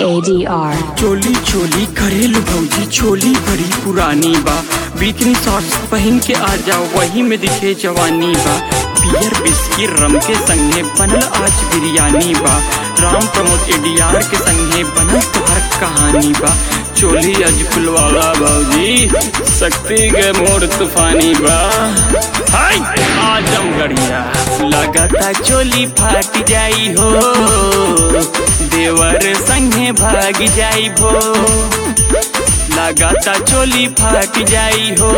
ADR चोली चोली करेलू भौजी चोली बड़ी पुरानी बा बीतनी शॉर्ट्स पहन के आ जाओ वही में दिखे जवानी बा बियर बिस्की रम के संगे बनल आज बिरयानी बा राम प्रमोद ADR के संगे बनल तोहर कहानी बा चोली आज फुलवाला भौजी शक्ति के मोड़ तूफानी बा हाय आजम गड़िया लगाता चोली फाट जाई हो देवर संगे भाग जाई भो लगाता चोली फाट जाई हो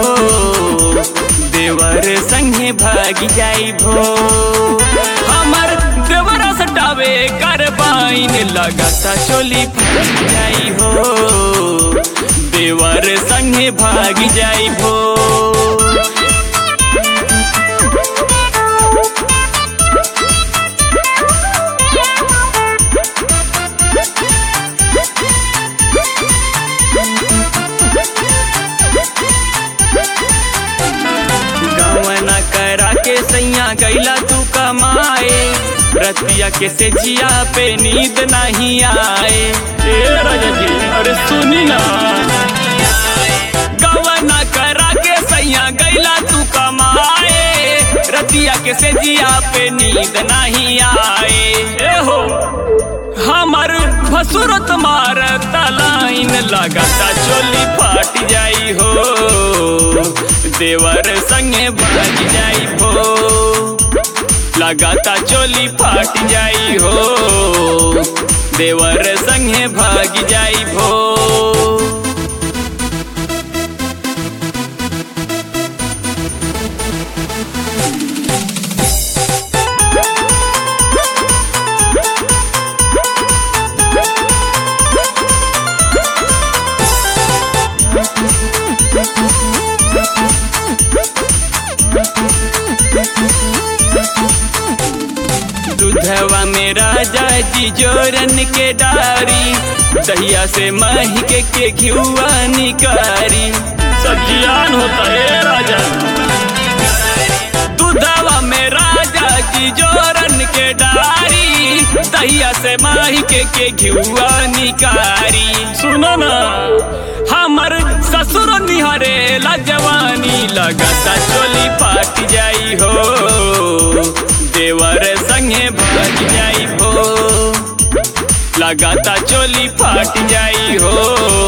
देवर संगे भाग जाई भो हमर देवरा सटावे करबाइन लगाता चोली फाट जाई हो देवर संगे भाग जाई भो सैया गैला तू कमाए रतिया के से जिया पे नींद नहीं आए राजा जी अरे सुनी ना गवना करा के सैया गैला तू कमाए रतिया के से जिया पे नींद नहीं आए हो हमर भसुर तुम्हार तलाइन लगाता चोली फाट जाई हो देवर संगे भाग जाई हो लगाता चोली फाट जाई हो देवर संगे भाग जाई हो दूधवा में राजा जी जोरन के डारी दहिया से माही के घिउआ निकारी सब्जियान होता है राजा दूधवा में राजा जी जोरन के डारी दहिया से माही के घिउआ निकारी सुनो ना हमर ससुर निहरे ला जवानी लगाता चोली फाट जाई हो देवर संगे भाग जाई हो लगाता चोली फाट जाई हो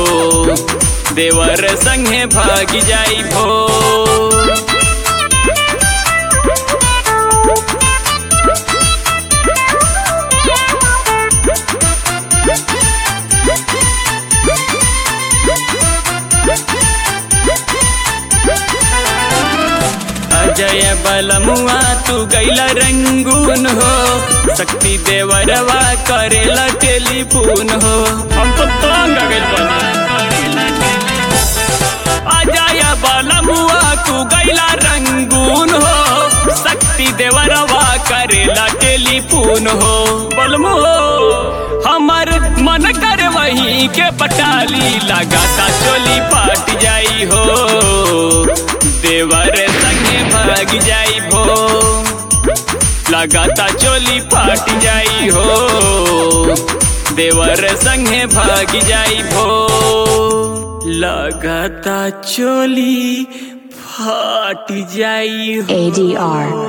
देवर संगे भाग जाई हो जय बलमुआ तू गैला रंगून हो शक्ति देवरवा करेला टेलीफोन हो हम तो तंग गइल बानी अजय बलमुआ तू गैला रंगून हो शक्ति देवरवा करेला टेलीफोन हो बलमु हमर मन कर वही के पटाली लगाता चोली फाट जाई हो देवर संगे भाग जाई भो लगाता चोली फाट जाई हो देवर संगे भाग जाई भो लगाता चोली फाट जाई हो ADR